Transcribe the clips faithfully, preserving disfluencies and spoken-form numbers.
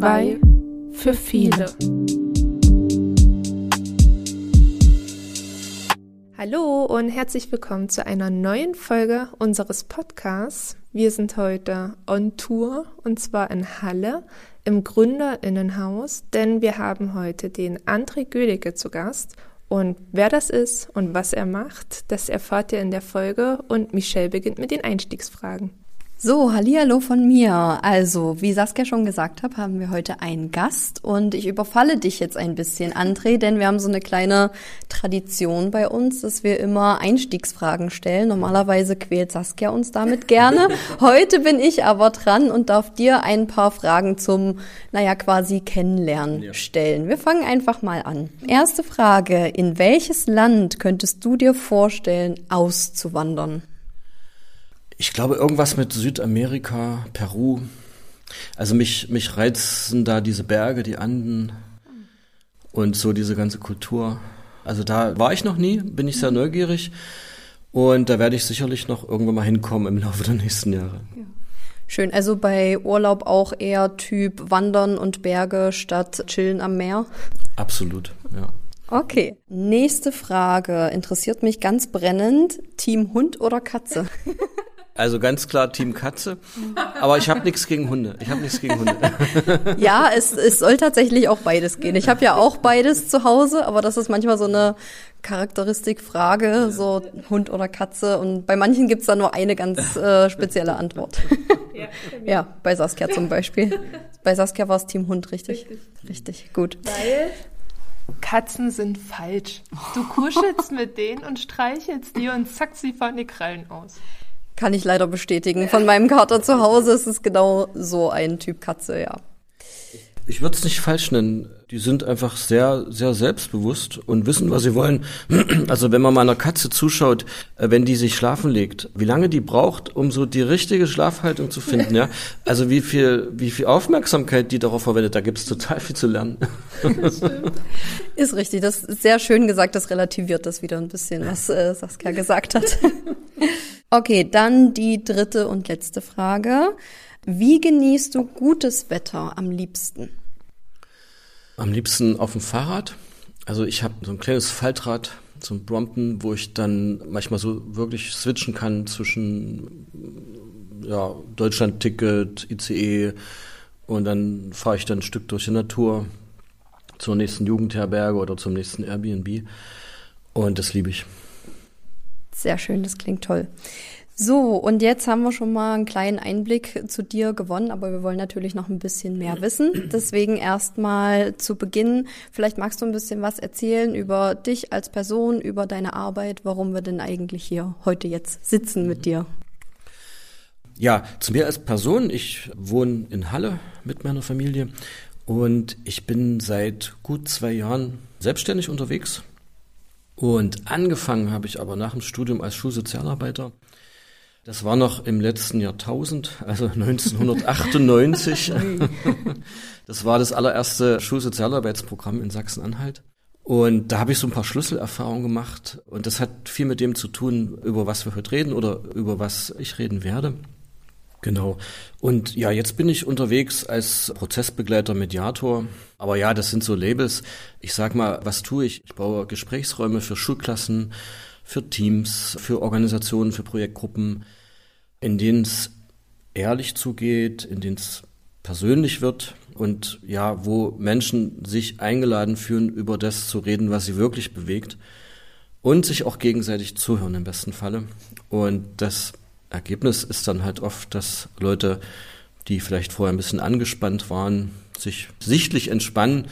zwei für viele. Hallo und herzlich willkommen zu einer neuen Folge unseres Podcasts. Wir sind heute on Tour und zwar in Halle im Gründerinnenhaus, denn wir haben heute den André Gödicke zu Gast. Und wer das ist und was er macht, das erfahrt ihr in der Folge und Michelle beginnt mit den Einstiegsfragen. So, hallihallo von mir. Also, wie Saskia schon gesagt hat, haben wir heute einen Gast und ich überfalle dich jetzt ein bisschen, André, denn wir haben so eine kleine Tradition bei uns, dass wir immer Einstiegsfragen stellen. Normalerweise quält Saskia uns damit gerne. Heute bin ich aber dran und darf dir ein paar Fragen zum, naja, quasi Kennenlernen ja. stellen. Wir fangen einfach mal an. Erste Frage, in welches Land könntest du dir vorstellen, auszuwandern? Ich glaube, irgendwas mit Südamerika, Peru. Also mich, mich reizen da diese Berge, die Anden und so diese ganze Kultur. Also da war ich noch nie, bin ich sehr neugierig und da werde ich sicherlich noch irgendwann mal hinkommen im Laufe der nächsten Jahre. Ja. Schön, also bei Urlaub auch eher Typ Wandern und Berge statt Chillen am Meer? Absolut, ja. Okay, nächste Frage, interessiert mich ganz brennend, Team Hund oder Katze? Also ganz klar Team Katze, aber ich habe nichts gegen Hunde. Ich habe nichts gegen Hunde. Ja, es, es soll tatsächlich auch beides gehen. Ich habe ja auch beides zu Hause, aber das ist manchmal so eine Charakteristikfrage, ja. So Hund oder Katze. Und bei manchen gibt's da nur eine ganz äh, spezielle Antwort. Ja, ja, bei Saskia zum Beispiel. Bei Saskia war es Team Hund, richtig? Richtig, richtig gut. Weil Katzen sind falsch. Du kuschelst mit denen und streichelst die und zack, sie fahren die Krallen aus. Kann ich leider bestätigen. Von meinem Kater zu Hause ist es genau so ein Typ Katze, ja. Ich würde es nicht falsch nennen. Die sind einfach sehr, sehr selbstbewusst und wissen, was sie wollen. Also wenn man mal einer Katze zuschaut, wenn die sich schlafen legt, wie lange die braucht, um so die richtige Schlafhaltung zu finden, ja. Also wie viel, wie viel Aufmerksamkeit die darauf verwendet, da gibt's total viel zu lernen. Das stimmt. Ist richtig, das ist sehr schön gesagt, das relativiert das wieder ein bisschen, was äh, Saskia gesagt hat. Okay, dann die dritte und letzte Frage. Wie genießt du gutes Wetter am liebsten? Am liebsten auf dem Fahrrad. Also ich habe so ein kleines Faltrad, so ein Brompton, wo ich dann manchmal so wirklich switchen kann zwischen ja, Deutschland-Ticket, I C E und dann fahre ich dann ein Stück durch die Natur zur nächsten Jugendherberge oder zum nächsten Airbnb und das liebe ich. Sehr schön, das klingt toll. So, und jetzt haben wir schon mal einen kleinen Einblick zu dir gewonnen, aber wir wollen natürlich noch ein bisschen mehr wissen. Deswegen erstmal zu Beginn, vielleicht magst du ein bisschen was erzählen über dich als Person, über deine Arbeit, warum wir denn eigentlich hier heute jetzt sitzen mit dir. Ja, zu mir als Person, ich wohne in Halle mit meiner Familie und ich bin seit gut zwei Jahren selbstständig unterwegs. Und angefangen habe ich aber nach dem Studium als Schulsozialarbeiter. Das war noch im letzten Jahrtausend, also neunzehnhundertachtundneunzig. Das war das allererste Schulsozialarbeitsprogramm in Sachsen-Anhalt. Und da habe ich so ein paar Schlüsselerfahrungen gemacht. Und das hat viel mit dem zu tun, über was wir heute reden oder über was ich reden werde. Genau. Und ja, jetzt bin ich unterwegs als Prozessbegleiter, Mediator. Aber ja, das sind so Labels. Ich sag mal, was tue ich? Ich baue Gesprächsräume für Schulklassen, für Teams, für Organisationen, für Projektgruppen, in denen es ehrlich zugeht, in denen es persönlich wird und ja, wo Menschen sich eingeladen fühlen, über das zu reden, was sie wirklich bewegt und sich auch gegenseitig zuhören im besten Falle. Und das Ergebnis ist dann halt oft, dass Leute, die vielleicht vorher ein bisschen angespannt waren, sich sichtlich entspannen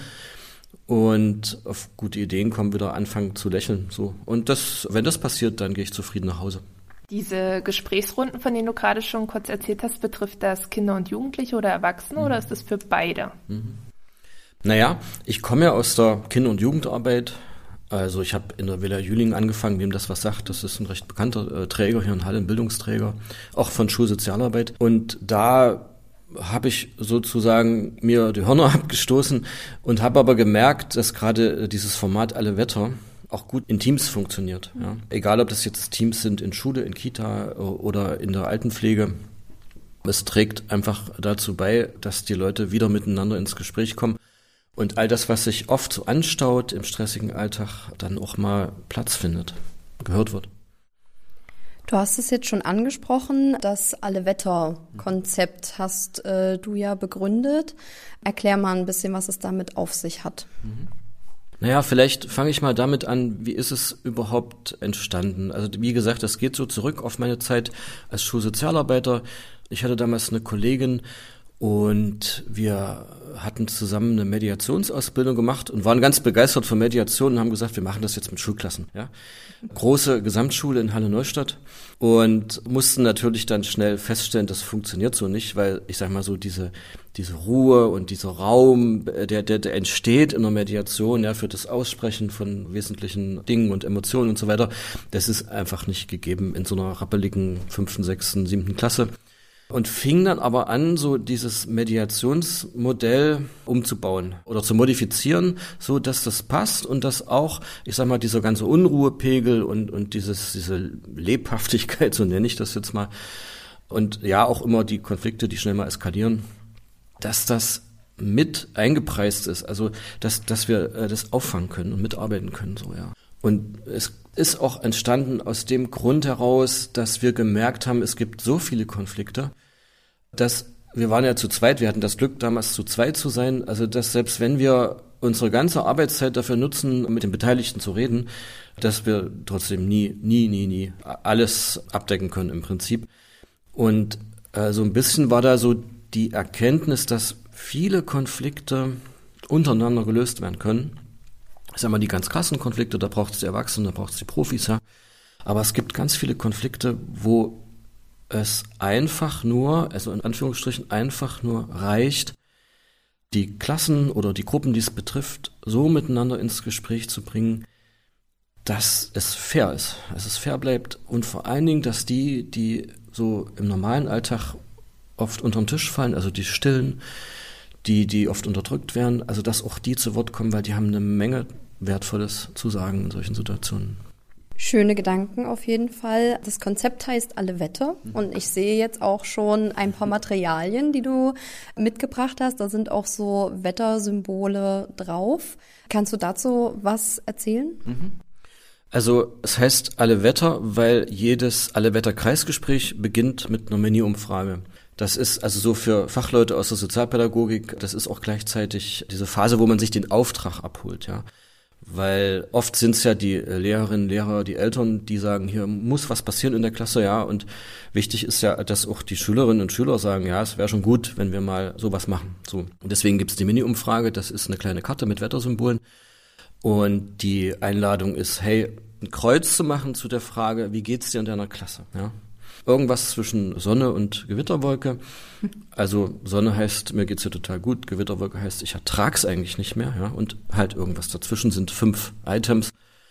und auf gute Ideen kommen, wieder anfangen zu lächeln. So. Und das, wenn das passiert, dann gehe ich zufrieden nach Hause. Diese Gesprächsrunden, von denen du gerade schon kurz erzählt hast, betrifft das Kinder und Jugendliche oder Erwachsene mhm. oder ist das für beide? Mhm. Naja, ich komme ja aus der Kinder- und Jugendarbeit. Also ich habe in der Villa Jüling angefangen, wem das was sagt. Das ist ein recht bekannter äh, Träger hier in Halle, ein Bildungsträger, auch von Schulsozialarbeit. Und da habe ich sozusagen mir die Hörner abgestoßen und habe aber gemerkt, dass gerade dieses Format Alle Wetter auch gut in Teams funktioniert. Ja. Egal, ob das jetzt Teams sind in Schule, in Kita oder in der Altenpflege. Es trägt einfach dazu bei, dass die Leute wieder miteinander ins Gespräch kommen und all das, was sich oft so anstaut im stressigen Alltag, dann auch mal Platz findet, gehört wird. Du hast es jetzt schon angesprochen, das Alle-Wetter-Konzept hast äh, du ja begründet. Erklär mal ein bisschen, was es damit auf sich hat. Mhm. Naja, vielleicht fange ich mal damit an, wie ist es überhaupt entstanden? Also wie gesagt, das geht so zurück auf meine Zeit als Schulsozialarbeiter. Ich hatte damals eine Kollegin und wir hatten zusammen eine Mediationsausbildung gemacht und waren ganz begeistert von Mediation und haben gesagt, wir machen das jetzt mit Schulklassen. Ja? Große Gesamtschule in Halle-Neustadt und mussten natürlich dann schnell feststellen, das funktioniert so nicht, weil ich sag mal so diese diese Ruhe und dieser Raum, der, der, der entsteht in der Mediation, ja, für das Aussprechen von wesentlichen Dingen und Emotionen und so weiter, das ist einfach nicht gegeben in so einer rappeligen fünften, sechsten, siebten Klasse. Und fing dann aber an, so dieses Mediationsmodell umzubauen oder zu modifizieren, so dass das passt und dass auch, ich sag mal, dieser ganze Unruhepegel und, und dieses, diese Lebhaftigkeit, so nenne ich das jetzt mal, und ja, auch immer die Konflikte, die schnell mal eskalieren, dass das mit eingepreist ist, also dass dass wir äh, das auffangen können und mitarbeiten können, so ja. Und es ist auch entstanden aus dem Grund heraus, dass wir gemerkt haben, es gibt so viele Konflikte, dass wir waren ja zu zweit, wir hatten das Glück, damals zu zweit zu sein, also dass selbst wenn wir unsere ganze Arbeitszeit dafür nutzen, mit den Beteiligten zu reden, dass wir trotzdem nie, nie, nie, nie alles abdecken können im Prinzip. Und äh, so ein bisschen war da so die Erkenntnis, dass viele Konflikte untereinander gelöst werden können. Ich sag mal, die ganz krassen Konflikte, da braucht es die Erwachsenen, da braucht es die Profis, ja. Aber es gibt ganz viele Konflikte, wo es einfach nur, also in Anführungsstrichen einfach nur reicht, die Klassen oder die Gruppen, die es betrifft, so miteinander ins Gespräch zu bringen, dass es fair ist, dass es fair bleibt und vor allen Dingen, dass die, die so im normalen Alltag oft unter den Tisch fallen, also die Stillen, die, die oft unterdrückt werden, also dass auch die zu Wort kommen, weil die haben eine Menge Wertvolles zu sagen in solchen Situationen. Schöne Gedanken auf jeden Fall. Das Konzept heißt Alle-Wetter und ich sehe jetzt auch schon ein paar Materialien, die du mitgebracht hast. Da sind auch so Wettersymbole drauf. Kannst du dazu was erzählen? Also es heißt Alle-Wetter, weil jedes Alle-Wetter-Kreisgespräch beginnt mit einer Mini-Umfrage. Das ist also so für Fachleute aus der Sozialpädagogik, das ist auch gleichzeitig diese Phase, wo man sich den Auftrag abholt, ja. Weil oft sind es ja die Lehrerinnen, Lehrer, die Eltern, die sagen, hier muss was passieren in der Klasse, ja. Und wichtig ist ja, dass auch die Schülerinnen und Schüler sagen, ja, es wäre schon gut, wenn wir mal sowas machen. So. Und deswegen gibt's die Mini-Umfrage, das ist eine kleine Karte mit Wettersymbolen. Und die Einladung ist, hey, ein Kreuz zu machen zu der Frage, wie geht's dir in deiner Klasse, ja. Irgendwas zwischen Sonne und Gewitterwolke. Also Sonne heißt, mir geht's hier total gut. Gewitterwolke heißt, ich ertrag's eigentlich nicht mehr. Ja? Und halt irgendwas dazwischen sind fünf Items.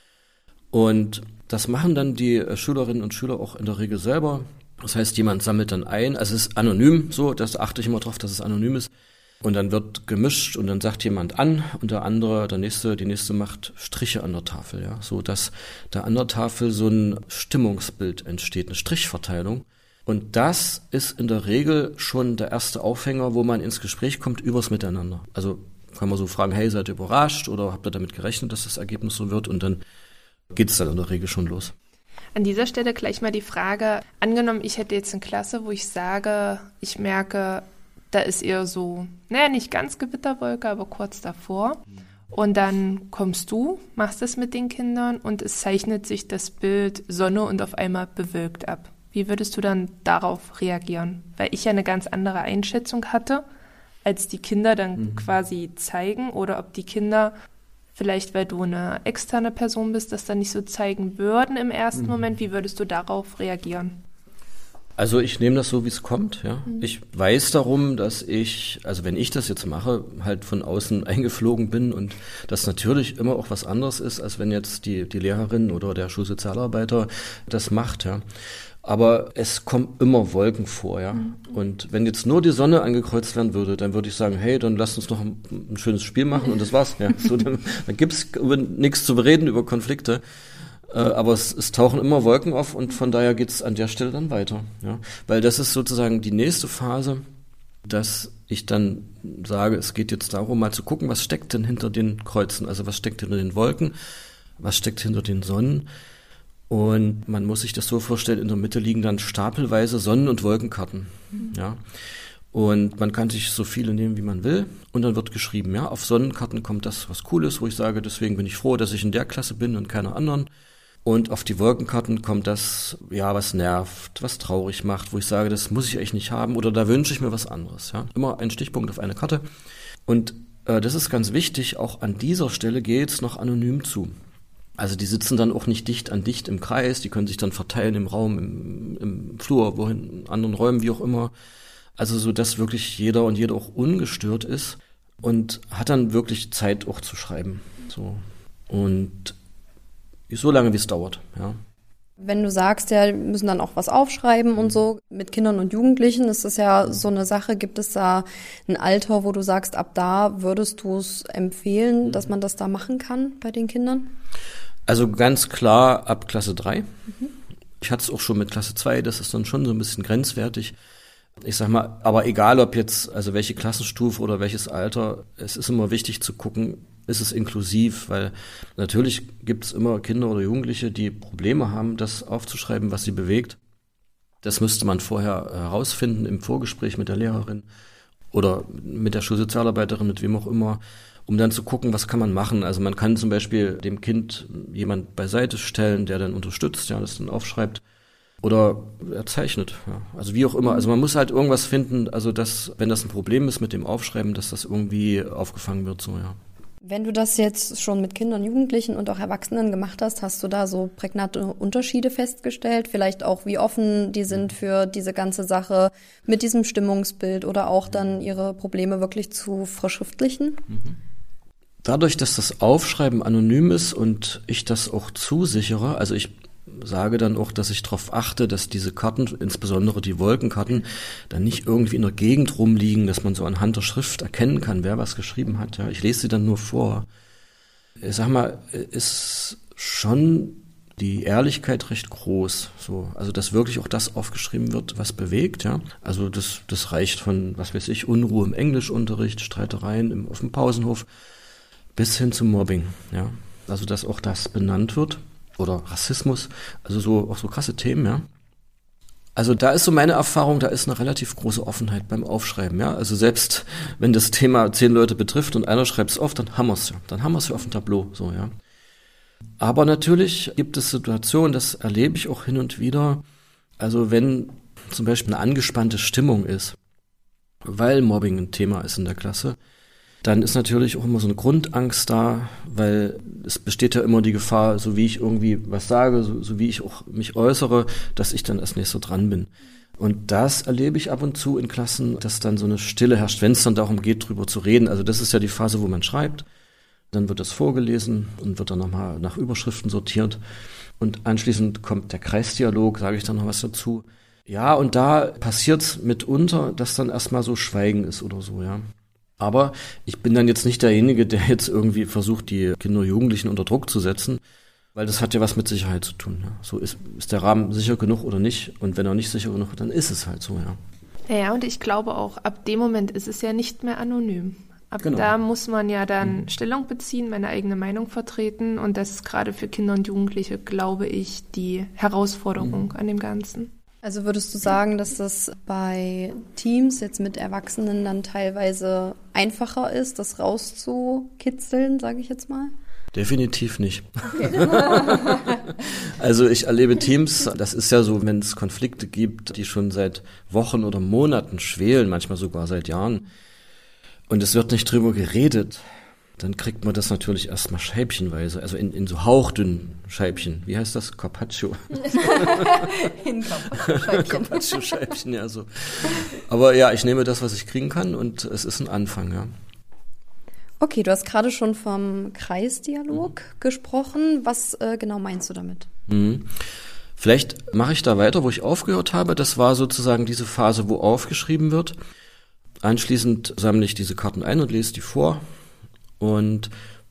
Und das machen dann die Schülerinnen und Schüler auch in der Regel selber. Das heißt, jemand sammelt dann ein. Also es ist anonym so, das achte ich immer drauf, dass es anonym ist. Und dann wird gemischt und dann sagt jemand an und der andere, der nächste, die nächste macht Striche an der Tafel, ja, so dass da an der Tafel so ein Stimmungsbild entsteht, eine Strichverteilung. Und das ist in der Regel schon der erste Aufhänger, wo man ins Gespräch kommt übers Miteinander. Also kann man so fragen, hey, seid ihr überrascht oder habt ihr damit gerechnet, dass das Ergebnis so wird? Und dann geht's dann in der Regel schon los. An dieser Stelle gleich mal die Frage, angenommen, ich hätte jetzt eine Klasse, wo ich sage, ich merke, da ist eher so, naja, nicht ganz Gewitterwolke, aber kurz davor. Und dann kommst du, machst es mit den Kindern und es zeichnet sich das Bild Sonne und auf einmal bewölkt ab. Wie würdest du dann darauf reagieren? Weil ich ja eine ganz andere Einschätzung hatte, als die Kinder dann mhm. quasi zeigen oder ob die Kinder, vielleicht weil du eine externe Person bist, das dann nicht so zeigen würden im ersten mhm. Moment. Wie würdest du darauf reagieren? Also ich nehme das so, wie es kommt, ja. Mhm. Ich weiß darum, dass ich, also wenn ich das jetzt mache, halt von außen eingeflogen bin und das natürlich immer auch was anderes ist, als wenn jetzt die, die Lehrerin oder der Schulsozialarbeiter das macht, ja. Aber es kommen immer Wolken vor, ja. Mhm. Und wenn jetzt nur die Sonne angekreuzt werden würde, dann würde ich sagen, hey, dann lasst uns noch ein, ein schönes Spiel machen und das war's, ja. So, dann dann gibt's nichts zu bereden über Konflikte. Äh, aber es, es tauchen immer Wolken auf und von daher geht es an der Stelle dann weiter. Ja? Weil das ist sozusagen die nächste Phase, dass ich dann sage, es geht jetzt darum, mal zu gucken, was steckt denn hinter den Kreuzen, also was steckt hinter den Wolken, was steckt hinter den Sonnen. Und man muss sich das so vorstellen, in der Mitte liegen dann stapelweise Sonnen- und Wolkenkarten. Mhm. Ja. Und man kann sich so viele nehmen, wie man will. Und dann wird geschrieben, ja, auf Sonnenkarten kommt das, was cool ist, wo ich sage, deswegen bin ich froh, dass ich in der Klasse bin und keiner anderen. Und auf die Wolkenkarten kommt das, ja, was nervt, was traurig macht, wo ich sage, das muss ich eigentlich nicht haben oder da wünsche ich mir was anderes. Ja. Immer ein Stichpunkt auf eine Karte. Und äh, das ist ganz wichtig, auch an dieser Stelle geht es noch anonym zu. Also die sitzen dann auch nicht dicht an dicht im Kreis, die können sich dann verteilen im Raum, im, im Flur, wohin, in anderen Räumen, wie auch immer. Also so, dass wirklich jeder und jede auch ungestört ist und hat dann wirklich Zeit auch zu schreiben. So. Und so lange, wie es dauert, ja. Wenn du sagst, ja, wir müssen dann auch was aufschreiben und so, mit Kindern und Jugendlichen ist das ja so eine Sache, gibt es da ein Alter, wo du sagst, ab da würdest du es empfehlen, dass man das da machen kann bei den Kindern? Also ganz klar ab Klasse drei. Mhm. Ich hatte es auch schon mit Klasse zwei, das ist dann schon so ein bisschen grenzwertig. Ich sag mal, aber egal ob jetzt, also welche Klassenstufe oder welches Alter, es ist immer wichtig zu gucken, ist es inklusiv, weil natürlich gibt es immer Kinder oder Jugendliche, die Probleme haben, das aufzuschreiben, was sie bewegt. Das müsste man vorher herausfinden im Vorgespräch mit der Lehrerin oder mit der Schulsozialarbeiterin, mit wem auch immer, um dann zu gucken, was kann man machen. Also man kann zum Beispiel dem Kind jemand beiseite stellen, der dann unterstützt, ja, das dann aufschreibt. Oder er zeichnet, ja. Also wie auch immer. Also man muss halt irgendwas finden, also dass, wenn das ein Problem ist mit dem Aufschreiben, dass das irgendwie aufgefangen wird, so, ja. Wenn du das jetzt schon mit Kindern, Jugendlichen und auch Erwachsenen gemacht hast, hast du da so prägnante Unterschiede festgestellt? Vielleicht auch, wie offen die sind für diese ganze Sache mit diesem Stimmungsbild oder auch dann ihre Probleme wirklich zu verschriftlichen? Dadurch, dass das Aufschreiben anonym ist und ich das auch zusichere, also ich sage dann auch, dass ich darauf achte, dass diese Karten, insbesondere die Wolkenkarten, dann nicht irgendwie in der Gegend rumliegen, dass man so anhand der Schrift erkennen kann, wer was geschrieben hat. Ja, ich lese sie dann nur vor. Ich sag mal, ist schon die Ehrlichkeit recht groß. So, also dass wirklich auch das aufgeschrieben wird, was bewegt. Ja, also das das reicht von, was weiß ich, Unruhe im Englischunterricht, Streitereien im, auf dem Pausenhof bis hin zum Mobbing. Ja, also dass auch das benannt wird. Oder Rassismus, also so auch so krasse Themen, ja. Also da ist so meine Erfahrung, da ist eine relativ große Offenheit beim Aufschreiben, ja. Also selbst wenn das Thema zehn Leute betrifft und einer schreibt es auf, dann haben wir es ja. Dann haben wir es ja auf dem Tableau, so, ja. Aber natürlich gibt es Situationen, das erlebe ich auch hin und wieder. Also wenn zum Beispiel eine angespannte Stimmung ist, weil Mobbing ein Thema ist in der Klasse, dann ist natürlich auch immer so eine Grundangst da, weil es besteht ja immer die Gefahr, so wie ich irgendwie was sage, so, so wie ich auch mich äußere, dass ich dann als Nächster dran bin. Und das erlebe ich ab und zu in Klassen, dass dann so eine Stille herrscht, wenn es dann darum geht, drüber zu reden. Also das ist ja die Phase, wo man schreibt. Dann wird das vorgelesen und wird dann nochmal nach Überschriften sortiert. Und anschließend kommt der Kreisdialog, sage ich dann noch was dazu. Ja, und da passiert's mitunter, dass dann erstmal so Schweigen ist oder so, ja. Aber ich bin dann jetzt nicht derjenige, der jetzt irgendwie versucht, die Kinder und Jugendlichen unter Druck zu setzen, weil das hat ja was mit Sicherheit zu tun. Ja. So ist, ist der Rahmen sicher genug oder nicht? Und wenn er nicht sicher genug ist, dann ist es halt so, ja. Ja, und ich glaube auch, ab dem Moment ist es ja nicht mehr anonym. Ab genau. Da muss man ja dann mhm. Stellung beziehen, meine eigene Meinung vertreten. Und das ist gerade für Kinder und Jugendliche, glaube ich, die Herausforderung mhm. an dem Ganzen. Also würdest du sagen, dass das bei Teams jetzt mit Erwachsenen dann teilweise einfacher ist, das rauszukitzeln, sage ich jetzt mal? Definitiv nicht. Okay. Also ich erlebe Teams, das ist ja so, wenn es Konflikte gibt, die schon seit Wochen oder Monaten schwelen, manchmal sogar seit Jahren, und es wird nicht drüber geredet, dann kriegt man das natürlich erstmal scheibchenweise, also in, in so hauchdünnen Scheibchen. Wie heißt das? Carpaccio. In Carpaccio-Scheibchen. Carpaccio-Scheibchen, ja, so. Aber ja, ich nehme das, was ich kriegen kann, und es ist ein Anfang, ja. Okay, du hast gerade schon vom Kreisdialog mhm. gesprochen. Was äh, genau meinst du damit? Mhm. Vielleicht mache ich da weiter, wo ich aufgehört habe. Das war sozusagen diese Phase, wo aufgeschrieben wird. Anschließend sammle ich diese Karten ein und lese die vor. Und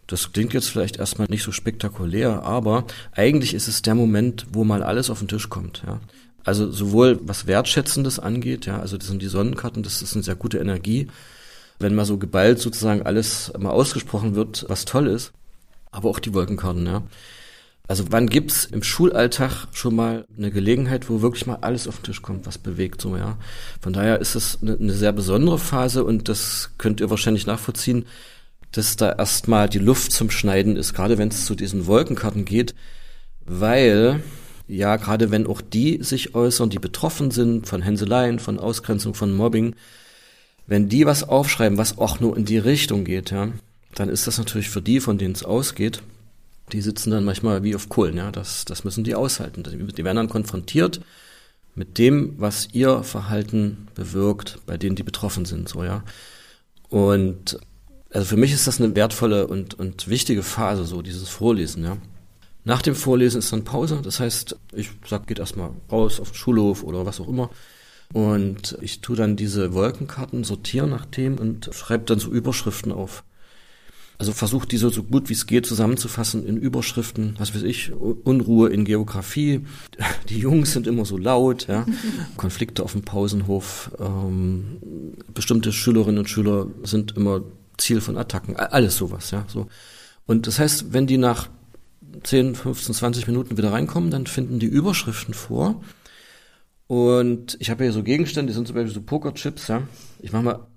Das klingt jetzt vielleicht erstmal nicht so spektakulär, aber eigentlich ist es der Moment, wo mal alles auf den Tisch kommt, ja. Also sowohl was Wertschätzendes angeht, ja, also das sind die Sonnenkarten, das ist eine sehr gute Energie, wenn mal so geballt sozusagen alles mal ausgesprochen wird, was toll ist, aber auch die Wolkenkarten, ja. Also wann gibt's im Schulalltag schon mal eine Gelegenheit, wo wirklich mal alles auf den Tisch kommt, was bewegt, so, ja. Von daher ist es eine, eine sehr besondere Phase und das könnt ihr wahrscheinlich nachvollziehen, dass da erstmal die Luft zum Schneiden ist, gerade wenn es zu diesen Wolkenkarten geht, weil ja, gerade wenn auch die sich äußern, die betroffen sind von Hänseleien, von Ausgrenzung, von Mobbing, wenn die was aufschreiben, was auch nur in die Richtung geht, ja, dann ist das natürlich für die, von denen es ausgeht, die sitzen dann manchmal wie auf Kohlen, ja, das, das müssen die aushalten. Die werden dann konfrontiert mit dem, was ihr Verhalten bewirkt, bei denen die betroffen sind, so, ja. Und also für mich ist das eine wertvolle und, und wichtige Phase, so dieses Vorlesen, ja. Nach dem Vorlesen ist dann Pause, das heißt, ich sag, geht erstmal raus auf den Schulhof oder was auch immer und ich tue dann diese Wolkenkarten sortieren nach Themen und schreibe dann so Überschriften auf. Also versuche diese so gut wie es geht zusammenzufassen in Überschriften, was weiß ich, Unruhe in Geografie, die Jungs sind immer so laut, ja, Konflikte auf dem Pausenhof, ähm, bestimmte Schülerinnen und Schüler sind immer Ziel von Attacken, alles sowas, ja, so. Und das heißt, wenn die nach zehn, fünfzehn, zwanzig Minuten wieder reinkommen, dann finden die Überschriften vor. Und ich habe hier so Gegenstände, die sind zum Beispiel so Pokerchips, ja. Ich mach mal.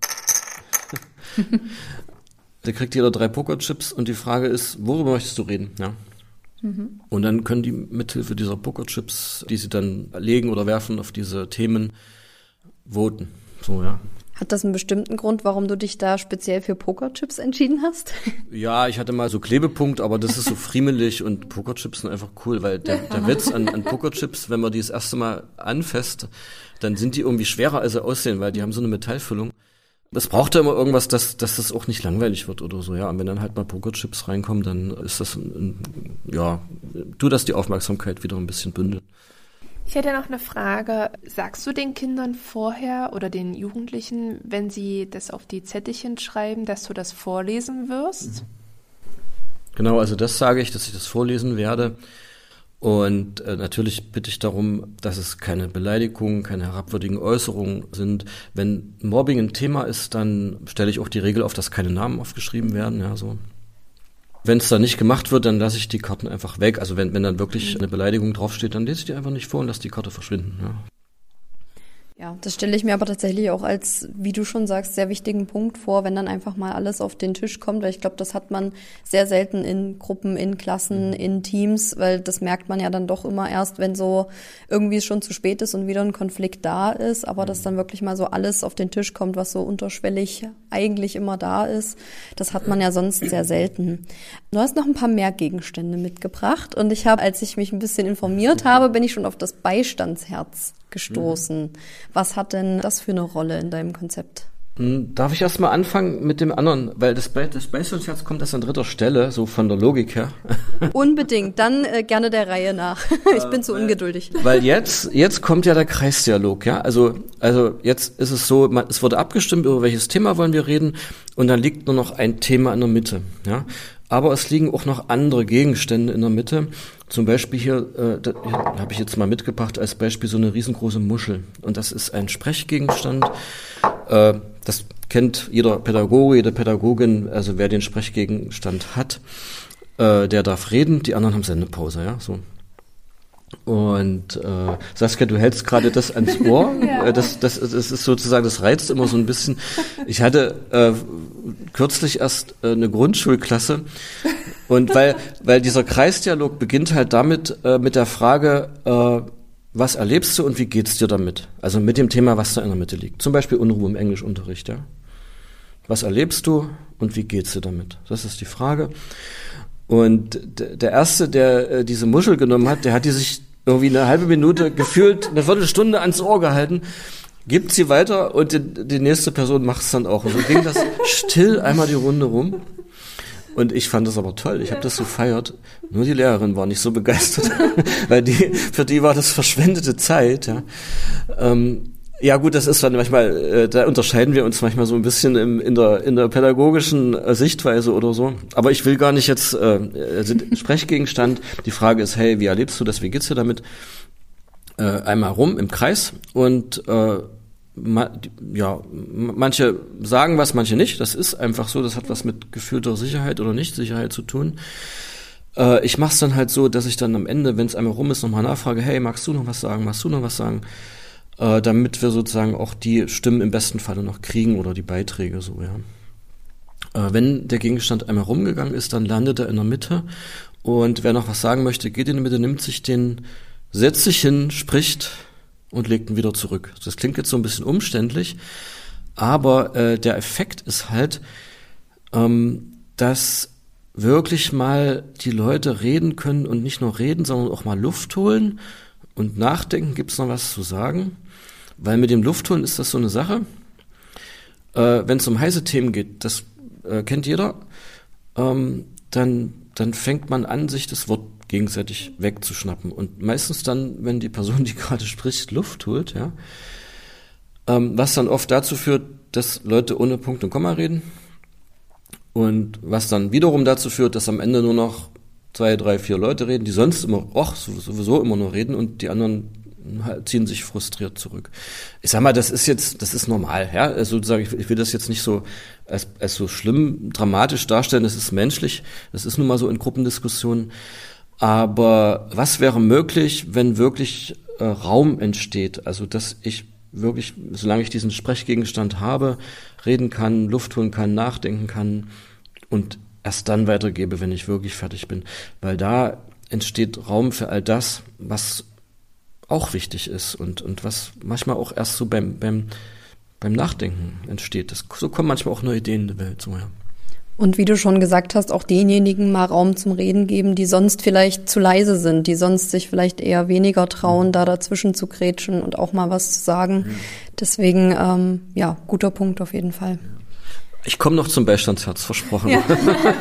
Da kriegt jeder drei Pokerchips und die Frage ist, worüber möchtest du reden, ja. Mhm. Und dann können die mithilfe dieser Pokerchips, die sie dann legen oder werfen auf diese Themen, voten. So, ja. Hat das einen bestimmten Grund, warum du dich da speziell für Pokerchips entschieden hast? Ja, ich hatte mal so Klebepunkt, aber das ist so friemelig und Pokerchips sind einfach cool, weil der, der Witz an, an Pokerchips, wenn man die das erste Mal anfasst, dann sind die irgendwie schwerer, als sie aussehen, weil die haben so eine Metallfüllung. Es braucht ja immer irgendwas, dass, dass das auch nicht langweilig wird oder so, ja. Und wenn dann halt mal Pokerchips reinkommen, dann ist das, ein, ein, ja, tu das die Aufmerksamkeit wieder ein bisschen bündeln. Ich hätte noch eine Frage. Sagst du den Kindern vorher oder den Jugendlichen, wenn sie das auf die Zettelchen schreiben, dass du das vorlesen wirst? Genau, also das sage ich, dass ich das vorlesen werde. Und äh, natürlich bitte ich darum, dass es keine Beleidigungen, keine herabwürdigen Äußerungen sind. Wenn Mobbing ein Thema ist, dann stelle ich auch die Regel auf, dass keine Namen aufgeschrieben werden, ja, so. Wenn es da nicht gemacht wird, dann lasse ich die Karten einfach weg. Also wenn, wenn dann wirklich eine Beleidigung draufsteht, dann lese ich die einfach nicht vor und lasse die Karte verschwinden. Ja. Ja, das stelle ich mir aber tatsächlich auch als, wie du schon sagst, sehr wichtigen Punkt vor, wenn dann einfach mal alles auf den Tisch kommt, weil ich glaube, das hat man sehr selten in Gruppen, in Klassen, in Teams, weil das merkt man ja dann doch immer erst, wenn so irgendwie es schon zu spät ist und wieder ein Konflikt da ist, aber dass dann wirklich mal so alles auf den Tisch kommt, was so unterschwellig eigentlich immer da ist, das hat man ja sonst sehr selten. Du hast noch ein paar mehr Gegenstände mitgebracht und ich habe, als ich mich ein bisschen informiert habe, bin ich schon auf das Beistandsherz gestoßen. Was hat denn das für eine Rolle in deinem Konzept? Darf ich erst mal anfangen mit dem anderen, weil das, Be- das Beistandsherz kommt erst an dritter Stelle, so von der Logik her. Unbedingt, dann äh, gerne der Reihe nach. Ich bin zu ungeduldig. Weil jetzt, jetzt kommt ja der Kreisdialog, ja. Also, also jetzt ist es so, man, es wurde abgestimmt, über welches Thema wollen wir reden, und dann liegt nur noch ein Thema in der Mitte, ja. Aber es liegen auch noch andere Gegenstände in der Mitte. Zum Beispiel hier, äh, da, hier habe ich jetzt mal mitgebracht als Beispiel so eine riesengroße Muschel. Und das ist ein Sprechgegenstand. Äh, das kennt jeder Pädagoge, jede Pädagogin, also wer den Sprechgegenstand hat, äh, der darf reden, die anderen haben Sendepause, ja, so. Und äh, Saskia, du hältst gerade das ans Ohr. Ja. Das, das, das ist sozusagen, das reizt immer so ein bisschen. Ich hatte äh, kürzlich erst äh, eine Grundschulklasse und weil weil dieser Kreisdialog beginnt halt damit äh, mit der Frage, äh, was erlebst du und wie geht's dir damit? Also mit dem Thema, was da in der Mitte liegt. Zum Beispiel Unruhe im Englischunterricht, ja. Was erlebst du und wie geht's dir damit? Das ist die Frage. Und der Erste, der äh, diese Muschel genommen hat, der hat die sich irgendwie eine halbe Minute gefühlt, eine Viertelstunde ans Ohr gehalten, gibt sie weiter und die, die nächste Person macht es dann auch. Und so ging das still einmal die Runde rum. Und ich fand das aber toll. Ich habe das so feiert. Nur die Lehrerin war nicht so begeistert, weil die für die war das verschwendete Zeit. Ja. Ähm, Ja gut, das ist dann manchmal, äh, da unterscheiden wir uns manchmal so ein bisschen im, in der in der pädagogischen äh, Sichtweise oder so. Aber ich will gar nicht jetzt, äh, also Sprechgegenstand, die Frage ist, hey, wie erlebst du das, wie geht's dir damit? Äh, einmal rum im Kreis und äh, ma, ja, manche sagen was, manche nicht. Das ist einfach so, das hat was mit gefühlter Sicherheit oder Nicht-Sicherheit zu tun. Äh, ich mache es dann halt so, dass ich dann am Ende, wenn es einmal rum ist, nochmal nachfrage, hey, magst du noch was sagen, magst du noch was sagen? Äh, damit wir sozusagen auch die Stimmen im besten Falle noch kriegen oder die Beiträge so, ja. Äh, wenn der Gegenstand einmal rumgegangen ist, dann landet er in der Mitte und wer noch was sagen möchte, geht in die Mitte, nimmt sich den, setzt sich hin, spricht und legt ihn wieder zurück. Das klingt jetzt so ein bisschen umständlich, aber äh, der Effekt ist halt, ähm, dass wirklich mal die Leute reden können und nicht nur reden, sondern auch mal Luft holen und nachdenken, gibt's noch was zu sagen? Weil mit dem Luftholen ist das so eine Sache. Äh, wenn es um heiße Themen geht, das äh, kennt jeder, ähm, dann, dann fängt man an, sich das Wort gegenseitig wegzuschnappen. Und meistens dann, wenn die Person, die gerade spricht, Luft holt, ja, ähm, was dann oft dazu führt, dass Leute ohne Punkt und Komma reden. Und was dann wiederum dazu führt, dass am Ende nur noch zwei, drei, vier Leute reden, die sonst immer, och, sowieso immer nur reden und die anderen ziehen sich frustriert zurück. Ich sag mal, das ist jetzt, das ist normal, ja. Also sozusagen, ich, ich will das jetzt nicht so als, als so schlimm, dramatisch darstellen, das ist menschlich, das ist nun mal so in Gruppendiskussionen. Aber was wäre möglich, wenn wirklich äh, Raum entsteht? Also, dass ich wirklich, solange ich diesen Sprechgegenstand habe, reden kann, Luft holen kann, nachdenken kann und erst dann weitergebe, wenn ich wirklich fertig bin. Weil da entsteht Raum für all das, was auch wichtig ist und, und was manchmal auch erst so beim, beim, beim Nachdenken entsteht. Das, so kommen manchmal auch neue Ideen in die Welt. So, ja. Und wie du schon gesagt hast, auch denjenigen mal Raum zum Reden geben, die sonst vielleicht zu leise sind, die sonst sich vielleicht eher weniger trauen, mhm. da dazwischen zu grätschen und auch mal was zu sagen. Mhm. Deswegen, ähm, ja, guter Punkt auf jeden Fall. Ich komme noch zum Beistandsherz, versprochen. Ja.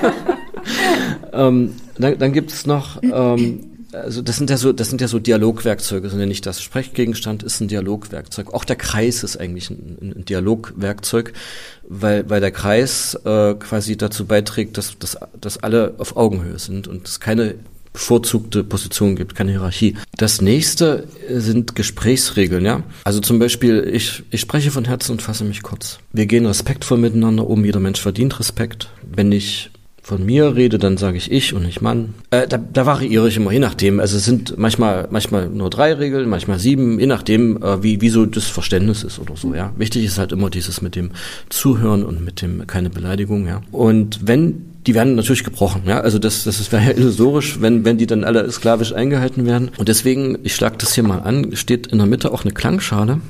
ähm, dann dann gibt es noch, ähm, also das sind ja so, das sind ja so Dialogwerkzeuge, so nenne ich das. Sprechgegenstand ist ein Dialogwerkzeug. Auch der Kreis ist eigentlich ein, ein Dialogwerkzeug, weil weil der Kreis äh, quasi dazu beiträgt, dass, dass dass alle auf Augenhöhe sind und es keine bevorzugte Position gibt, keine Hierarchie. Das nächste sind Gesprächsregeln, ja. Also zum Beispiel, ich, ich spreche von Herzen und fasse mich kurz. Wir gehen respektvoll miteinander um, jeder Mensch verdient Respekt. Wenn ich von mir rede, dann sage ich ich und nicht Mann. Äh, da, da variiere ich immer, je nachdem. Also es sind manchmal manchmal nur drei Regeln, manchmal sieben, je nachdem, äh, wie, wie so das Verständnis ist oder so, ja. Wichtig ist halt immer dieses mit dem Zuhören und mit dem keine Beleidigung, ja. Und wenn die werden natürlich gebrochen, ja. Also das, das wäre ja illusorisch, wenn, wenn die dann alle sklavisch eingehalten werden. Und deswegen, ich schlage das hier mal an, steht in der Mitte auch eine Klangschale.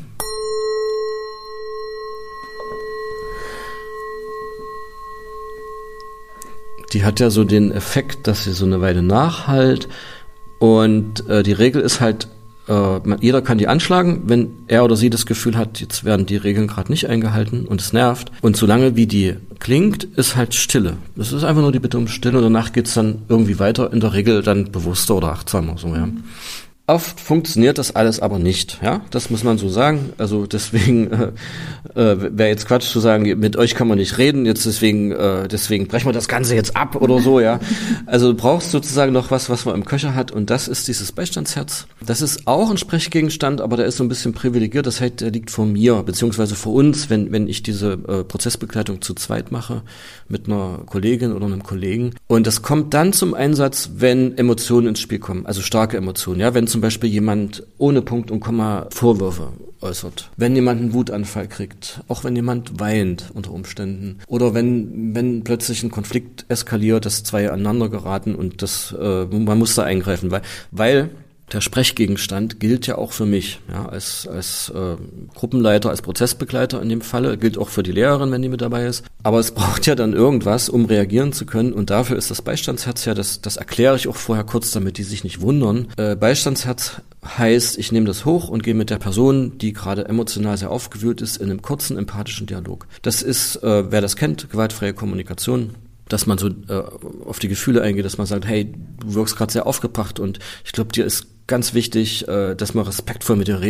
Die hat ja so den Effekt, dass sie so eine Weile nachhallt. Und äh, die Regel ist halt, äh, man, jeder kann die anschlagen, wenn er oder sie das Gefühl hat, jetzt werden die Regeln gerade nicht eingehalten und es nervt. Und solange wie die klingt, ist halt Stille. Das ist einfach nur die Bitte um Stille und danach geht's dann irgendwie weiter, in der Regel dann bewusster oder achtsamer. So, ja. Oft funktioniert das alles aber nicht, ja, das muss man so sagen. Also deswegen äh, äh, wäre jetzt Quatsch zu sagen, mit euch kann man nicht reden, jetzt deswegen äh, deswegen brechen wir das Ganze jetzt ab oder so, ja. Also du brauchst sozusagen noch was, was man im Köcher hat und das ist dieses Beistandsherz. Das ist auch ein Sprechgegenstand, aber der ist so ein bisschen privilegiert, das heißt, der liegt vor mir, beziehungsweise vor uns, wenn wenn ich diese äh, Prozessbegleitung zu zweit mache, mit einer Kollegin oder einem Kollegen. Und das kommt dann zum Einsatz, wenn Emotionen ins Spiel kommen, also starke Emotionen, ja, wenn zum Zum Beispiel jemand ohne Punkt und Komma Vorwürfe äußert. Wenn jemand einen Wutanfall kriegt, auch wenn jemand weint unter Umständen. Oder wenn wenn plötzlich ein Konflikt eskaliert, dass zwei aneinander geraten und das äh, man muss da eingreifen, weil weil der Sprechgegenstand gilt ja auch für mich, ja, als als äh, Gruppenleiter, als Prozessbegleiter in dem Falle, gilt auch für die Lehrerin, wenn die mit dabei ist. Aber es braucht ja dann irgendwas, um reagieren zu können und dafür ist das Beistandsherz ja, das das erkläre ich auch vorher kurz, damit die sich nicht wundern. Äh, Beistandsherz heißt, ich nehme das hoch und gehe mit der Person, die gerade emotional sehr aufgewühlt ist, in einem kurzen, empathischen Dialog. Das ist, äh, wer das kennt, gewaltfreie Kommunikation. Dass man so äh, auf die Gefühle eingeht, dass man sagt, hey, du wirkst gerade sehr aufgebracht und ich glaube, dir ist ganz wichtig, äh, dass man respektvoll mit dir redet.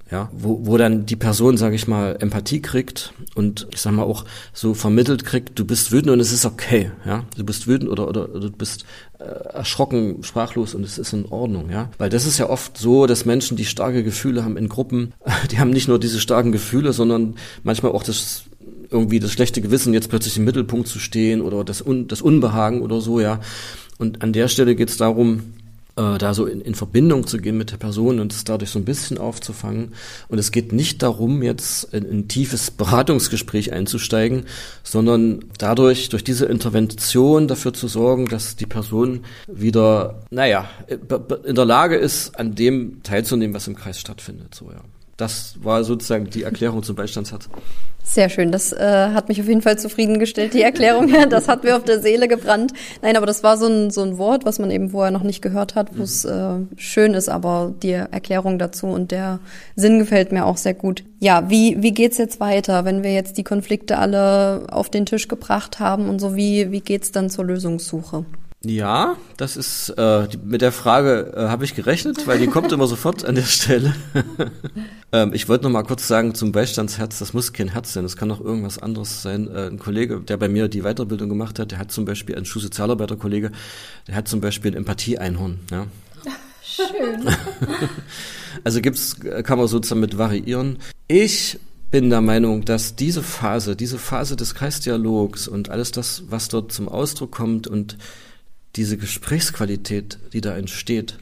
Ja, wo, wo dann die Person, sage ich mal, Empathie kriegt und ich sag mal auch so vermittelt kriegt, du bist wütend und es ist okay, ja, du bist wütend oder oder, oder du bist äh, erschrocken, sprachlos und es ist in Ordnung, ja, weil das ist ja oft so, dass Menschen, die starke Gefühle haben in Gruppen, die haben nicht nur diese starken Gefühle, sondern manchmal auch das irgendwie das schlechte Gewissen, jetzt plötzlich im Mittelpunkt zu stehen oder das Un, das Unbehagen oder so, ja, und an der Stelle geht es darum, Äh, da so in, in Verbindung zu gehen mit der Person und es dadurch so ein bisschen aufzufangen. Und es geht nicht darum, jetzt in ein tiefes Beratungsgespräch einzusteigen, sondern dadurch, durch diese Intervention dafür zu sorgen, dass die Person wieder, naja, in der Lage ist, an dem teilzunehmen, was im Kreis stattfindet. So, ja. Das war sozusagen die Erklärung zum Beistandsherz. Sehr schön, das äh, hat mich auf jeden Fall zufriedengestellt, die Erklärung. Das hat mir auf der Seele gebrannt. Nein, aber das war so ein so ein Wort, was man eben vorher noch nicht gehört hat, wo es äh, schön ist, aber die Erklärung dazu und der Sinn gefällt mir auch sehr gut. Ja, wie wie geht's jetzt weiter, wenn wir jetzt die Konflikte alle auf den Tisch gebracht haben und so, wie wie geht's dann zur Lösungssuche? Ja, das ist äh, die, mit der Frage äh, habe ich gerechnet, weil die kommt immer sofort an der Stelle. ähm, ich wollte noch mal kurz sagen zum Beistandsherz, das muss kein Herz sein, das kann auch irgendwas anderes sein. Äh, ein Kollege, der bei mir die Weiterbildung gemacht hat, der hat zum Beispiel, ein Schulsozialarbeiter-Kollege, der hat zum Beispiel ein Empathie-Einhorn. Ja. Schön. Also gibt's, kann man sozusagen mit variieren. Ich bin der Meinung, dass diese Phase, diese Phase des Kreisdialogs und alles das, was dort zum Ausdruck kommt und diese Gesprächsqualität, die da entsteht,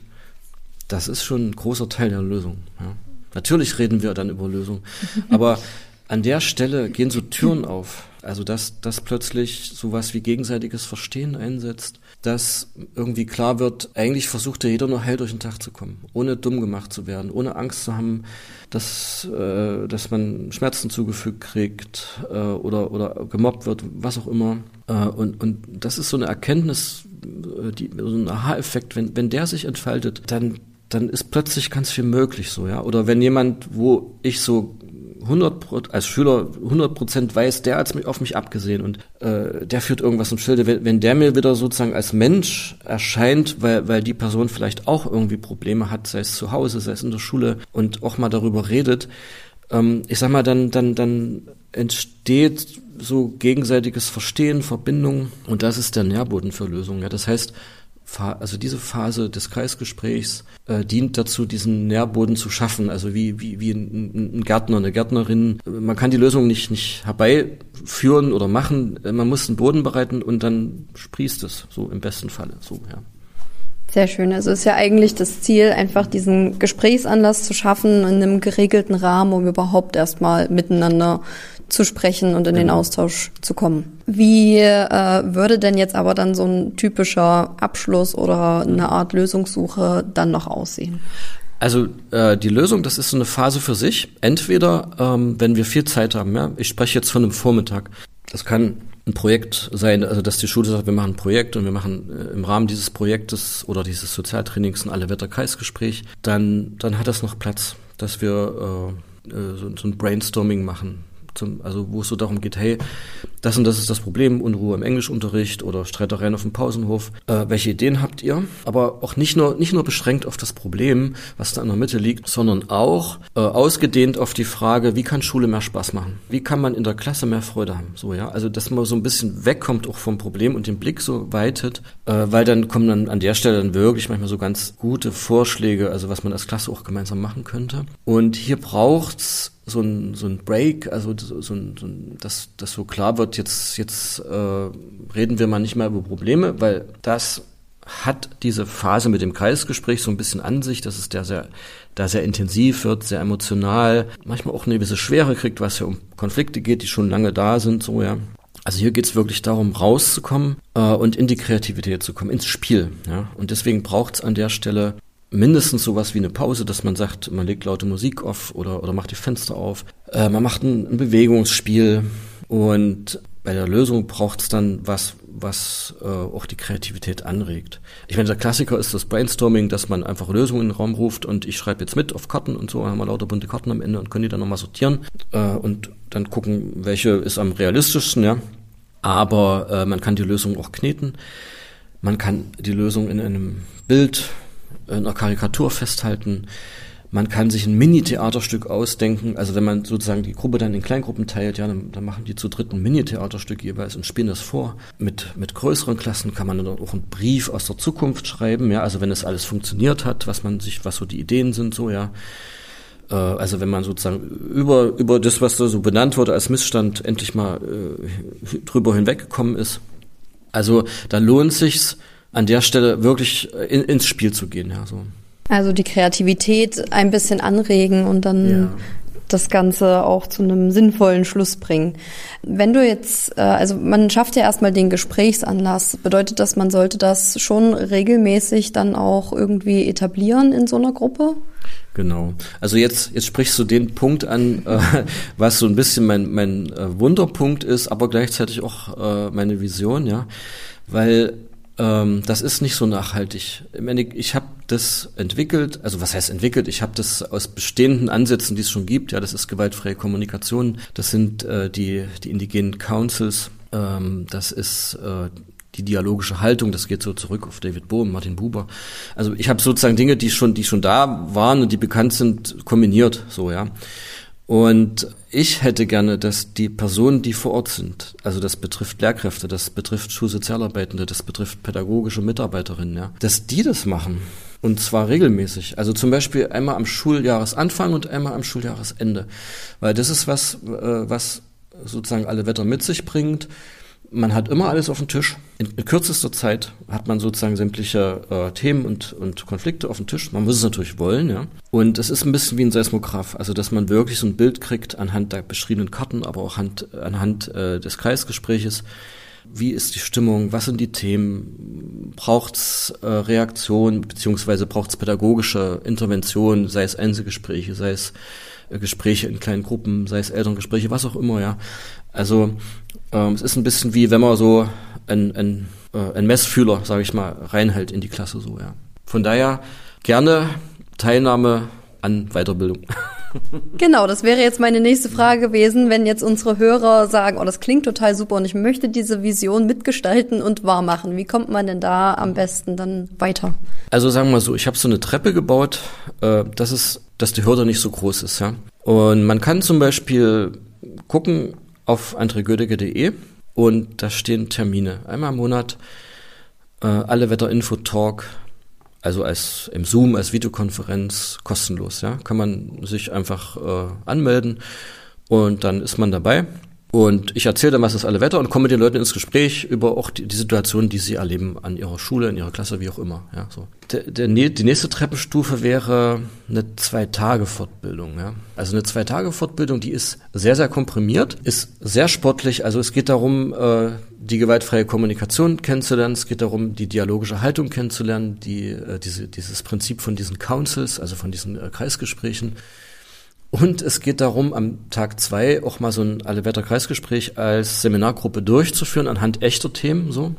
das ist schon ein großer Teil der Lösung. Ja. Natürlich reden wir dann über Lösungen, aber an der Stelle gehen so Türen auf, also dass, dass plötzlich sowas wie gegenseitiges Verstehen einsetzt, dass irgendwie klar wird, eigentlich versucht ja jeder nur heil durch den Tag zu kommen, ohne dumm gemacht zu werden, ohne Angst zu haben, dass, äh, dass man Schmerzen zugefügt kriegt äh, oder, oder gemobbt wird, was auch immer. Äh, und, und das ist so eine Erkenntnis, die, so ein Aha-Effekt, wenn, wenn der sich entfaltet, dann, dann ist plötzlich ganz viel möglich so, ja. Oder wenn jemand, wo ich so hundert als Schüler hundert Prozent weiß, der hat auf mich abgesehen und äh, der führt irgendwas im Schilde, wenn, wenn der mir wieder sozusagen als Mensch erscheint, weil, weil die Person vielleicht auch irgendwie Probleme hat, sei es zu Hause, sei es in der Schule und auch mal darüber redet, ähm, ich sag mal, dann, dann, dann entsteht so gegenseitiges Verstehen, Verbindung und das ist der Nährboden für Lösungen. Ja, das heißt, also diese Phase des Kreisgesprächs äh, dient dazu, diesen Nährboden zu schaffen, also wie wie wie ein, ein Gärtner, eine Gärtnerin. Man kann die Lösung nicht nicht herbeiführen oder machen, man muss den Boden bereiten und dann sprießt es, so im besten Falle, so, ja. Sehr schön. Also ist ja eigentlich das Ziel, einfach diesen Gesprächsanlass zu schaffen in einem geregelten Rahmen, um überhaupt erstmal miteinander zu sprechen und in den Austausch zu kommen. Wie äh, würde denn jetzt aber dann so ein typischer Abschluss oder eine Art Lösungssuche dann noch aussehen? Also äh, die Lösung, das ist so eine Phase für sich. Entweder, ähm, wenn wir viel Zeit haben, ja, ich spreche jetzt von einem Vormittag, das kann ein Projekt sein, also dass die Schule sagt, wir machen ein Projekt und wir machen äh, im Rahmen dieses Projektes oder dieses Sozialtrainings ein Alle-Wetter-Kreisgespräch, dann dann hat das noch Platz, dass wir äh, äh, so, so ein Brainstorming machen. Zum, also wo es so darum geht, hey, das und das ist das Problem, Unruhe im Englischunterricht oder Streitereien auf dem Pausenhof. Äh, welche Ideen habt ihr? Aber auch nicht nur nicht nur beschränkt auf das Problem, was da in der Mitte liegt, sondern auch äh, ausgedehnt auf die Frage, wie kann Schule mehr Spaß machen? Wie kann man in der Klasse mehr Freude haben? So, ja, also dass man so ein bisschen wegkommt auch vom Problem und den Blick so weitet, äh, weil dann kommen dann an der Stelle dann wirklich manchmal so ganz gute Vorschläge, also was man als Klasse auch gemeinsam machen könnte. Und hier braucht's so ein so ein Break, also so, so ein, so ein dass das so klar wird, jetzt jetzt äh, reden wir mal nicht mehr über Probleme, weil das hat diese Phase mit dem Kreisgespräch so ein bisschen an sich, dass es der sehr da sehr intensiv wird, sehr emotional, manchmal auch eine gewisse Schwere kriegt, was ja um Konflikte geht, die schon lange da sind, so, ja. Also hier geht's wirklich darum, rauszukommen äh, und in die Kreativität zu kommen, ins Spiel, ja. Und deswegen braucht's an der Stelle mindestens sowas wie eine Pause, dass man sagt, man legt laute Musik auf oder oder macht die Fenster auf. Äh, man macht ein, ein Bewegungsspiel und bei der Lösung braucht's dann was, was äh, auch die Kreativität anregt. Ich meine, der Klassiker ist das Brainstorming, dass man einfach Lösungen in den Raum ruft und ich schreibe jetzt mit auf Karten und so, haben wir lauter bunte Karten am Ende und können die dann nochmal sortieren äh, und dann gucken, welche ist am realistischsten, ja. Aber äh, man kann die Lösung auch kneten. Man kann die Lösung in einem Bild, in einer Karikatur festhalten. Man kann sich ein Mini-Theaterstück ausdenken. Also wenn man sozusagen die Gruppe dann in Kleingruppen teilt, ja, dann, dann machen die zu dritt ein Mini-Theaterstück jeweils und spielen das vor. Mit, mit größeren Klassen kann man dann auch einen Brief aus der Zukunft schreiben, ja, also wenn es alles funktioniert hat, was man sich, was so die Ideen sind, so, ja. Äh, also wenn man sozusagen über, über das, was da so benannt wurde als Missstand, endlich mal äh, drüber hinweggekommen ist. Also da lohnt sich's an der Stelle wirklich in, ins Spiel zu gehen, ja, so. Also die Kreativität ein bisschen anregen und dann ja. das Ganze auch zu einem sinnvollen Schluss bringen. Wenn du jetzt, also man schafft ja erstmal den Gesprächsanlass, bedeutet das, man sollte das schon regelmäßig dann auch irgendwie etablieren in so einer Gruppe? Genau. Also jetzt, jetzt sprichst du den Punkt an, äh, was so ein bisschen mein, mein äh, Wunderpunkt ist, aber gleichzeitig auch äh, meine Vision, ja, weil ähm, das ist nicht so nachhaltig. Im Endeffekt, ich habe das entwickelt, also was heißt entwickelt? Ich habe das aus bestehenden Ansätzen, die es schon gibt, ja, das ist gewaltfreie Kommunikation, das sind äh, die die indigenen Councils, ähm, das ist äh, die dialogische Haltung, das geht so zurück auf David Bohm, Martin Buber. Also ich habe sozusagen Dinge, die schon die schon da waren und die bekannt sind, kombiniert, so, ja. Und ich hätte gerne, dass die Personen, die vor Ort sind, also das betrifft Lehrkräfte, das betrifft Schulsozialarbeitende, das betrifft pädagogische Mitarbeiterinnen, ja, dass die das machen. Und zwar regelmäßig. Also zum Beispiel einmal am Schuljahresanfang und einmal am Schuljahresende. Weil das ist was, was sozusagen alle Wetter mit sich bringt. Man hat immer alles auf dem Tisch. In, in kürzester Zeit hat man sozusagen sämtliche äh, Themen und, und Konflikte auf dem Tisch. Man muss es natürlich wollen, ja. Und es ist ein bisschen wie ein Seismograph, also dass man wirklich so ein Bild kriegt anhand der beschriebenen Karten, aber auch anhand, anhand äh, des Kreisgespräches. Wie ist die Stimmung? Was sind die Themen? Braucht's äh, Reaktion beziehungsweise braucht's pädagogische Intervention, sei es Einzelgespräche, sei es äh, Gespräche in kleinen Gruppen, sei es Elterngespräche, was auch immer, ja. Also ähm, es ist ein bisschen wie, wenn man so ein, ein, äh, ein Messfühler, sage ich mal, reinhält in die Klasse, so, ja. Von daher gerne Teilnahme an Weiterbildung. Genau, das wäre jetzt meine nächste Frage gewesen, wenn jetzt unsere Hörer sagen, oh, das klingt total super und ich möchte diese Vision mitgestalten und wahr machen. Wie kommt man denn da am besten dann weiter? Also sagen wir mal so, ich habe so eine Treppe gebaut, äh, dass es, dass die Hürde nicht so groß ist, ja. Und man kann zum Beispiel gucken auf andre gödecke punkt de und da stehen Termine. Einmal im Monat, äh, alle Wetter Info Talk. Also als im Zoom, als Videokonferenz, kostenlos, ja. Kann man sich einfach äh, anmelden und dann ist man dabei. Und ich erzähle dann, was ist alle Wetter und komme mit den Leuten ins Gespräch über auch die, die Situation, die sie erleben an ihrer Schule, in ihrer Klasse, wie auch immer, ja, so. Der, der, die nächste Treppenstufe wäre eine Zwei-Tage-Fortbildung, ja. Also eine Zwei-Tage-Fortbildung, die ist sehr, sehr komprimiert, ist sehr sportlich. Also es geht darum, äh, die gewaltfreie Kommunikation kennenzulernen. Es geht darum, die dialogische Haltung kennenzulernen, die, äh, diese, dieses Prinzip von diesen Councils, also von diesen äh, Kreisgesprächen. Und es geht darum, am Tag zwei auch mal so ein Alle-Wetter-Kreisgespräch als Seminargruppe durchzuführen anhand echter Themen, so.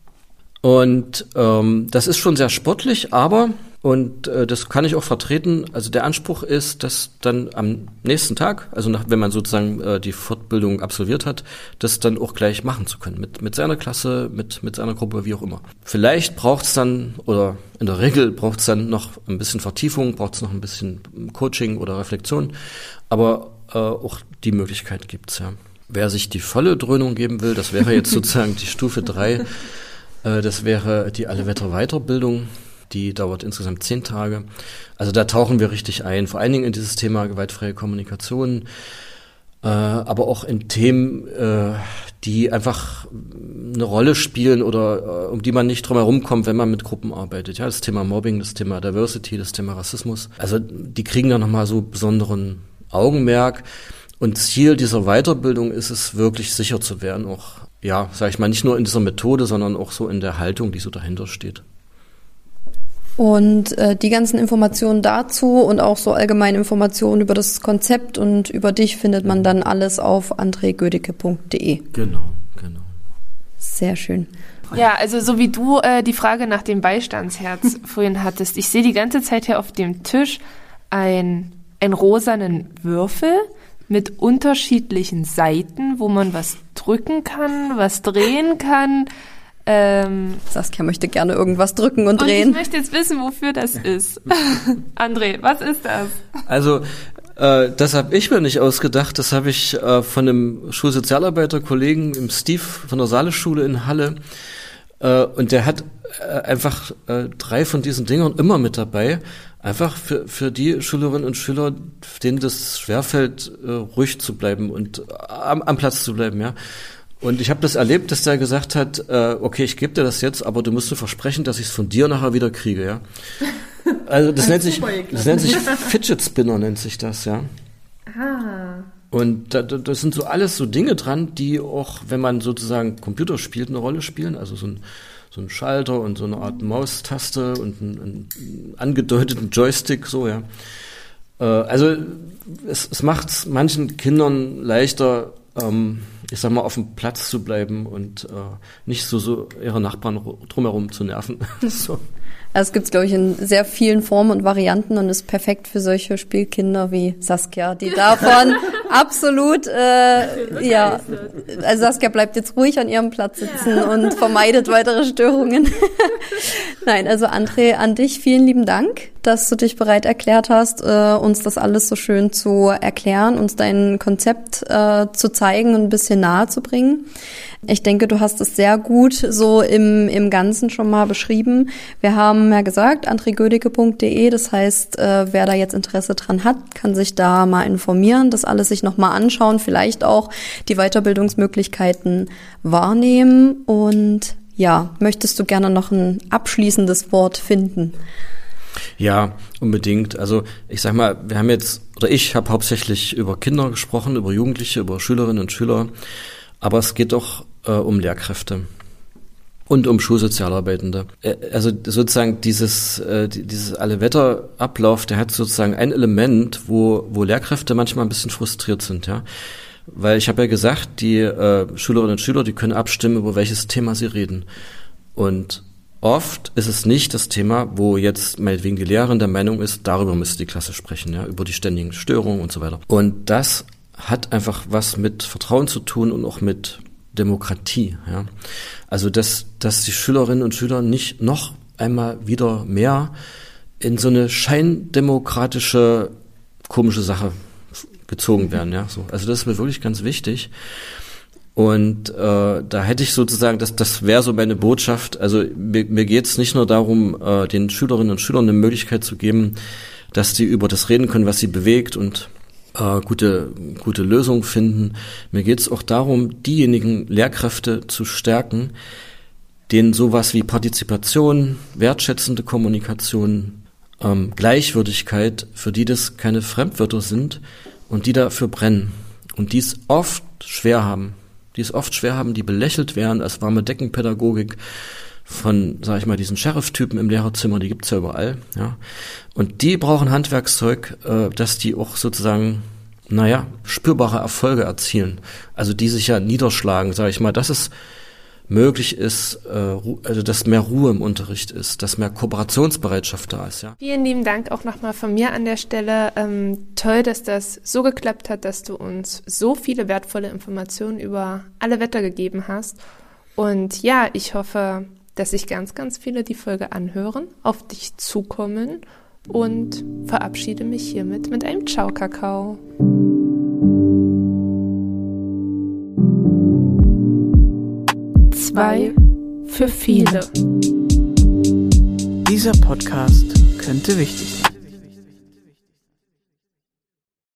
Und ähm, das ist schon sehr sportlich, aber, und äh, das kann ich auch vertreten, also der Anspruch ist, dass dann am nächsten Tag, also nach, wenn man sozusagen äh, die Fortbildung absolviert hat, das dann auch gleich machen zu können, mit mit seiner Klasse, mit mit seiner Gruppe, wie auch immer. Vielleicht braucht's dann, oder in der Regel braucht's dann noch ein bisschen Vertiefung, braucht's noch ein bisschen Coaching oder Reflexion, aber äh, auch die Möglichkeit gibt's, ja. Wer sich die volle Dröhnung geben will, das wäre jetzt sozusagen die Stufe drei. Das wäre die Alle-Wetter-Weiterbildung, die dauert insgesamt zehn Tage. Also da tauchen wir richtig ein, vor allen Dingen in dieses Thema gewaltfreie Kommunikation, äh, aber auch in Themen, äh, die einfach eine Rolle spielen oder äh, um die man nicht drum herum kommt, wenn man mit Gruppen arbeitet. Ja, das Thema Mobbing, das Thema Diversity, das Thema Rassismus. Also die kriegen da nochmal so besonderen Augenmerk. Und Ziel dieser Weiterbildung ist es, wirklich sicher zu werden, auch, ja, sag ich mal, nicht nur in dieser Methode, sondern auch so in der Haltung, die so dahinter steht. Und äh, die ganzen Informationen dazu und auch so allgemeine Informationen über das Konzept und über dich findet man dann alles auf andre gödecke punkt de. Genau, genau. Sehr schön. Ja, also so wie du äh, die Frage nach dem Beistandsherz vorhin hattest. Ich sehe die ganze Zeit hier auf dem Tisch ein, einen rosanen Würfel mit unterschiedlichen Seiten, wo man was drücken kann, was drehen kann. Ähm, Saskia möchte gerne irgendwas drücken und, und drehen. ich möchte jetzt wissen, wofür das ist. André, was ist das? Also, äh, das habe ich mir nicht ausgedacht. Das habe ich äh, von einem Schulsozialarbeiterkollegen, im Steve von der Saale-Schule in Halle. Äh, und der hat äh, einfach äh, drei von diesen Dingern immer mit dabei. Einfach für, für die Schülerinnen und Schüler, denen das schwerfällt, äh, ruhig zu bleiben und am, am Platz zu bleiben, ja. Und ich habe das erlebt, dass der gesagt hat, äh, okay, ich gebe dir das jetzt, aber du musst mir versprechen, dass ich es von dir nachher wieder kriege, ja. Also das nennt sich, das nennt sich Fidget Spinner, nennt sich das, ja. Ah. Und da, das sind so alles so Dinge dran, die auch, wenn man sozusagen Computer spielt, eine Rolle spielen. Also so ein, so ein Schalter und so eine Art Maustaste und einen, einen angedeuteten Joystick, so, ja. Äh, also es, es macht es manchen Kindern leichter, ähm, ich sag mal, auf dem Platz zu bleiben und äh, nicht so, so ihre Nachbarn drumherum zu nerven. So. Also es gibt es, glaube ich, in sehr vielen Formen und Varianten und ist perfekt für solche Spielkinder wie Saskia, die davon absolut, äh, ja, also Saskia bleibt jetzt ruhig an ihrem Platz sitzen ja. und vermeidet weitere Störungen. Nein, also André, an dich vielen lieben Dank, dass du dich bereit erklärt hast, äh, uns das alles so schön zu erklären, uns dein Konzept äh, zu zeigen und ein bisschen nahe zu bringen. Ich denke, du hast es sehr gut so im im Ganzen schon mal beschrieben. Wir haben ja gesagt, andre gödicke punkt de, das heißt, äh, wer da jetzt Interesse dran hat, kann sich da mal informieren, das alles sich nochmal anschauen, vielleicht auch die Weiterbildungsmöglichkeiten wahrnehmen. Und ja, möchtest du gerne noch ein abschließendes Wort finden? Ja, unbedingt. Also ich sag mal, wir haben jetzt, oder ich habe hauptsächlich über Kinder gesprochen, über Jugendliche, über Schülerinnen und Schüler, aber es geht auch äh, um Lehrkräfte und um Schulsozialarbeitende. Äh, also sozusagen dieses äh, dieses Alle-Wetter-Ablauf, der hat sozusagen ein Element, wo wo Lehrkräfte manchmal ein bisschen frustriert sind, ja. Weil ich habe ja gesagt, die äh, Schülerinnen und Schüler, die können abstimmen, über welches Thema sie reden. Und oft ist es nicht das Thema, wo jetzt meinetwegen die Lehrerin der Meinung ist, darüber müsste die Klasse sprechen, ja, über die ständigen Störungen und so weiter. Und das hat einfach was mit Vertrauen zu tun und auch mit Demokratie, ja. Also, dass, dass die Schülerinnen und Schüler nicht noch einmal wieder mehr in so eine scheindemokratische, komische Sache gezogen werden, ja, so. Also, das ist mir wirklich ganz wichtig. Und äh, da hätte ich sozusagen, das das wäre so meine Botschaft, also mir, mir geht es nicht nur darum, äh, den Schülerinnen und Schülern eine Möglichkeit zu geben, dass die über das reden können, was sie bewegt und äh, gute gute Lösungen finden. Mir geht es auch darum, diejenigen Lehrkräfte zu stärken, denen sowas wie Partizipation, wertschätzende Kommunikation, ähm, Gleichwürdigkeit, für die das keine Fremdwörter sind und die dafür brennen und die es oft schwer haben. die es oft schwer haben, die belächelt werden als warme Deckenpädagogik von, sag ich mal, diesen Sheriff-Typen im Lehrerzimmer, die gibt's ja überall, ja. Und die brauchen Handwerkszeug, äh, dass die auch sozusagen, naja, spürbare Erfolge erzielen. Also die sich ja niederschlagen, sag ich mal, dass es möglich ist, äh, also dass mehr Ruhe im Unterricht ist, dass mehr Kooperationsbereitschaft da ist, ja. Vielen lieben Dank auch nochmal von mir an der Stelle. Ähm, toll, dass das so geklappt hat, dass du uns so viele wertvolle Informationen über alle Wetter gegeben hast. Und ja, ich hoffe, dass sich ganz, ganz viele die Folge anhören, auf dich zukommen und verabschiede mich hiermit mit einem Ciao, Kakao. Zwei für viele. Dieser Podcast könnte wichtig sein.